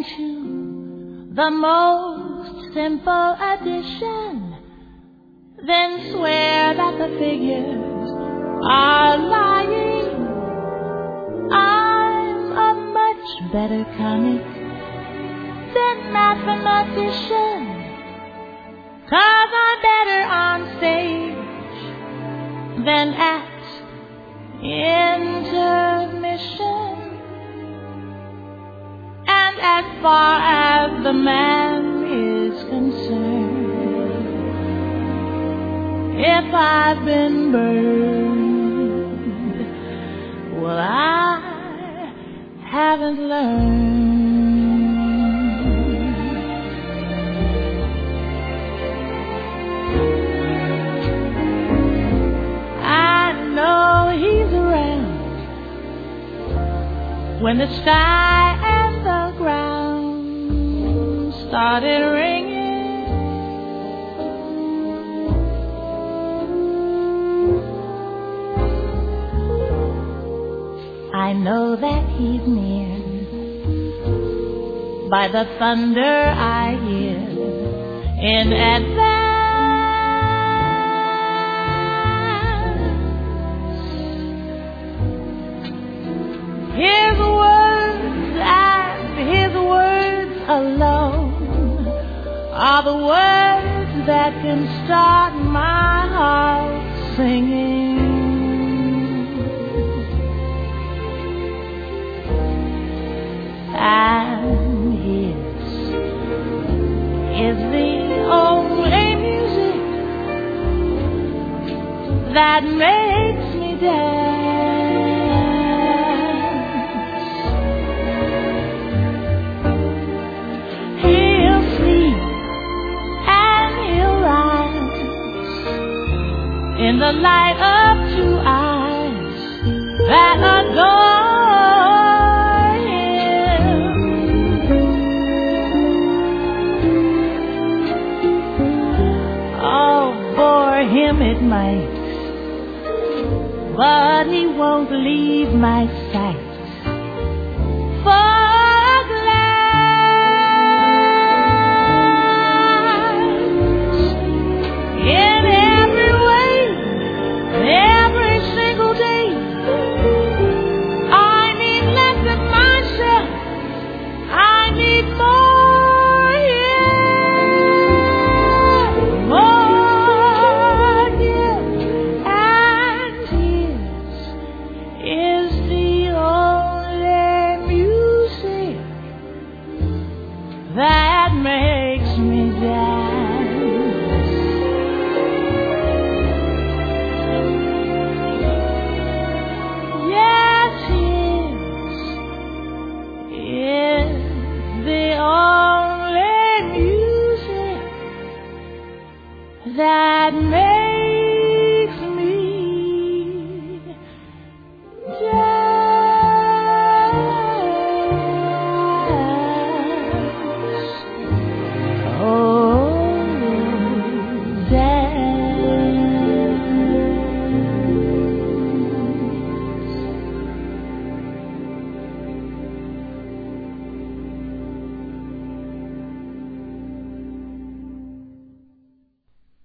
into the most simple addition, then swear that the figures are lying. I'm a much better comic than mathematician, 'cause I'm better on stage than at intermission. And as far as the man is concerned, if I've been burned, well, I haven't learned. I know he's around when the sky and the ground started ringing. I know that he's near by the thunder I hear in advance. His words and his words alone are the words that can start my heart singing. And his is the only music that makes me dance. He'll sleep and he'll rise in the light of two eyes that adore. Him it might, but he won't leave my side.